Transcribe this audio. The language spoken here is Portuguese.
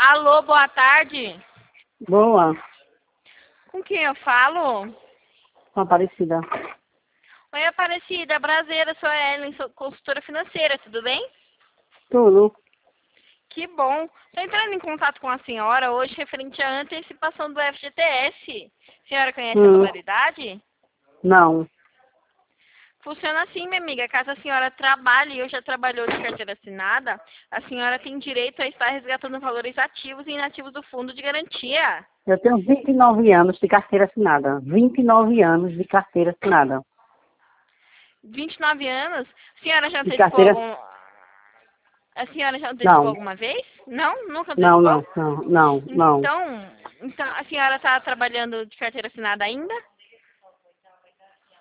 Alô, boa tarde. Boa, Com quem eu falo? com Aparecida. Oi, Aparecida, prazer, sou a Ellen, sou consultora financeira, tudo bem? Tudo. Que bom. Estou entrando em contato com a senhora hoje referente à antecipação do FGTS. A senhora conhece a Hum, modalidade? não. Funciona assim, minha amiga. Caso a senhora trabalhe ou já trabalhou de carteira assinada, a senhora tem direito a estar resgatando valores ativos e inativos do fundo de garantia. Eu tenho 29 anos de carteira assinada. 29 anos de carteira assinada. 29 anos? A senhora já De antecipou carteira... algum... A senhora já antecipou Não. alguma vez? Não? Nunca Não, antecipou? não, não, não, não. Então a senhora está trabalhando de carteira assinada ainda?